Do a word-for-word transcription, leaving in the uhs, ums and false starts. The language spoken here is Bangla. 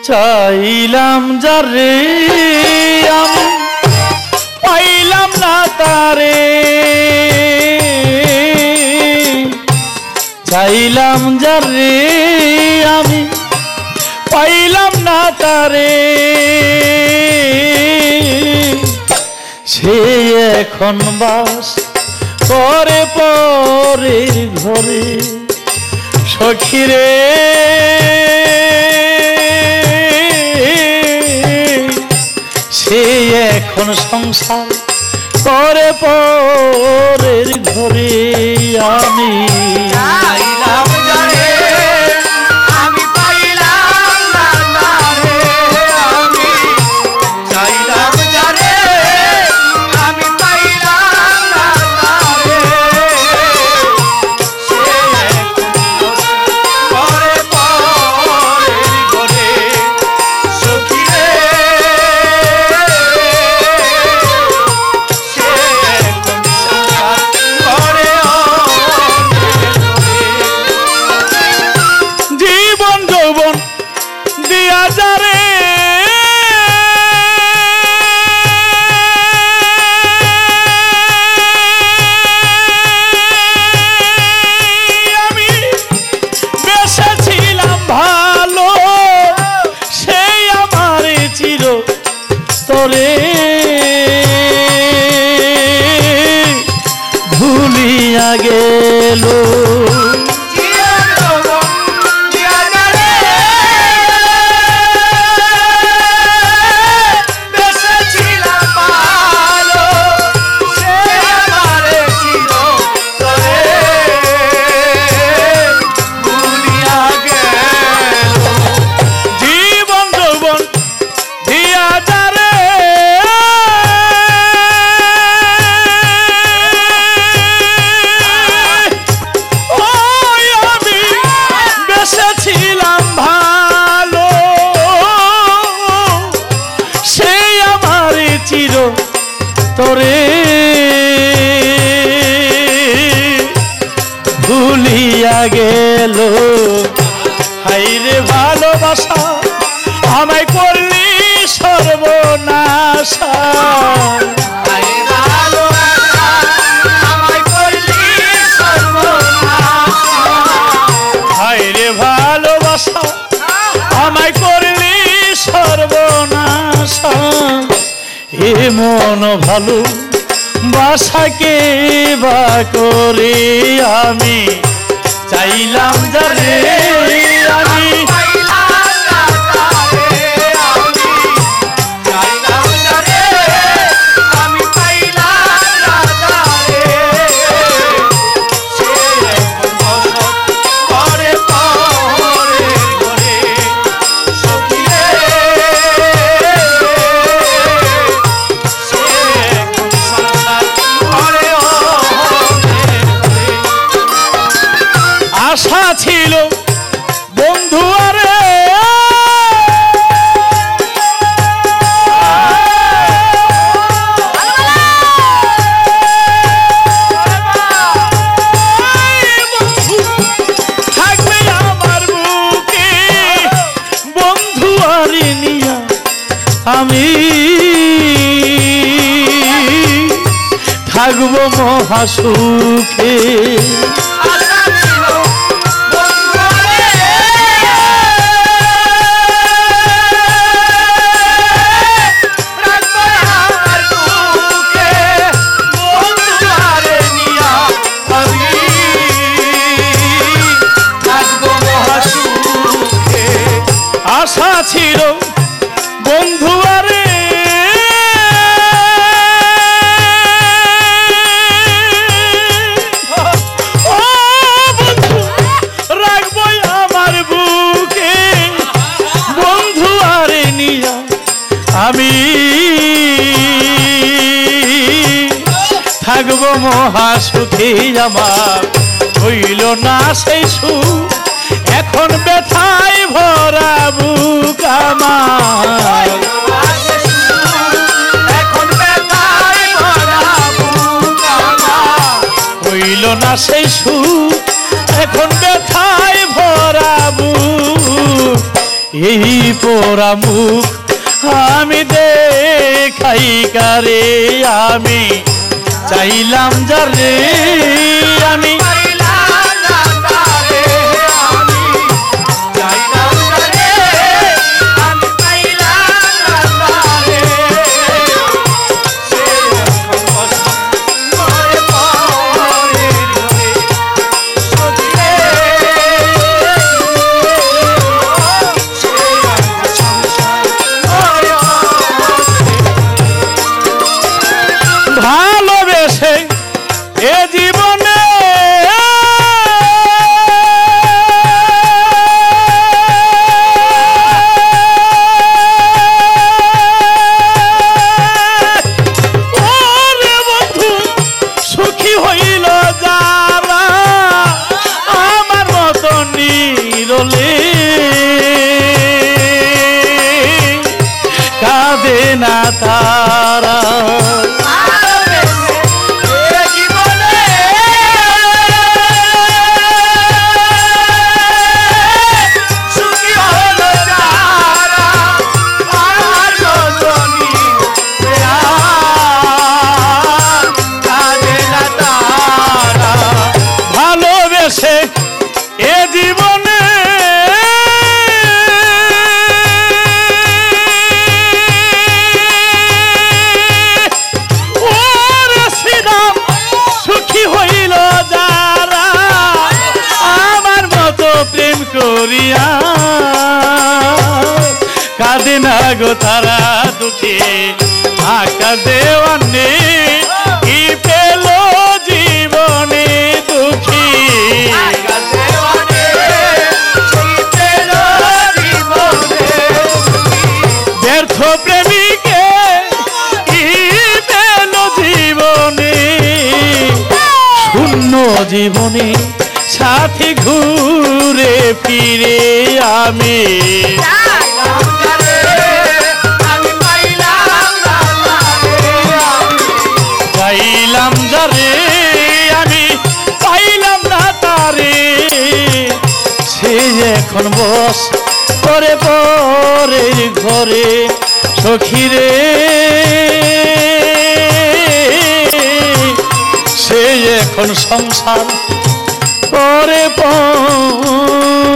চাইলাম যারে আমি পাইলাম না তারে, চাইলাম যারে আমি পাইলাম না তারে, সে এখন বাস করে পরের ঘরে। সখিরে সে এখন সংসার করে পরের ঘরে। আমি চাইলাম যারে আমি পাইলাম না তারে, আমি চাইলাম যারে আমি পাইলাম না তারে, সে পরে পরের ঘরে। সখিরে সে এখন সংসার করে জীবন যৌবন দিয়া যারে আমি বেসেছিলাম ভালো, সেই আমার চির তরে ভুলিয়া গেল। তোরে ভুলিয়া গেল। হাইরে ভালোবাসা আমায় করলি সর্বনাশা, হায় ভালোবাসা আমায় করলি সর্বনাশা, হাইরে ভালোবাসা আমায় করলি সর্বনাশা। এ মন ভালো বাসাকে বা করে আমি চাইলাম যারে আমি পাইলাম না তারে, আমি চাইলাম যারে আমি পাইলাম না তারে, সে এখন বসত করে পরের ঘরে। সখিরে সে এখন সংসার করে অন্যের ঘরে। আশা ছিল বন্ধু আরে থাকবে আমার বুকে, বন্ধু আরে নিয়া আমি থাকবো মহাসুখে। আশা ছিল বন্ধু রে, রাখবো আমার বুকে, বন্ধু আরে নিয়া আমি থাকবো মহাসুখে। আশা ছিল বন্ধু আরে আমি থাকবো মহাসুখী। আমার হইল না সেই সুখ, এখন ব্যথায় ভরা বুক আমার। এখন ব্যথায় ভরা বুক আমার, হইল না সেই সুখ, এখন ব্যথায় ভরা বুক। এই পোড়া মুখ আমি দেখাই কারে, আমি চাইলাম যারে আমি পাইলাম না তারে, আমি চাইলাম তারে, আমি পাইলাম না তারে। সে এখন বসে পরের ঘরে, সখী রে। সে এখন সংসার করে ভালোবেসে এ জীবনে ওরে বন্ধু সুখী হইল যারা আমার মতো নিরলে কাঁদে না তারা। ভালোবেসে এ জীবনে ওরে শ্রীরাম সুখী হইল যারা আমার মতো প্রেম করিয়া কাঁদে না গো তারা দুঃখে আকাশ দেওয়ানে কি পেল জীবনে দুঃখী ব্যর্থ প্রেমিকে কি পেল জীবনে শূন্য জীবনে সাথে ঘুরে ফিরে আমি পাইলাম যারে আমি পাইলাম না তারে। সে এখন বস করে পরের ঘরে সখী রে। সে এখন সংসার করে পর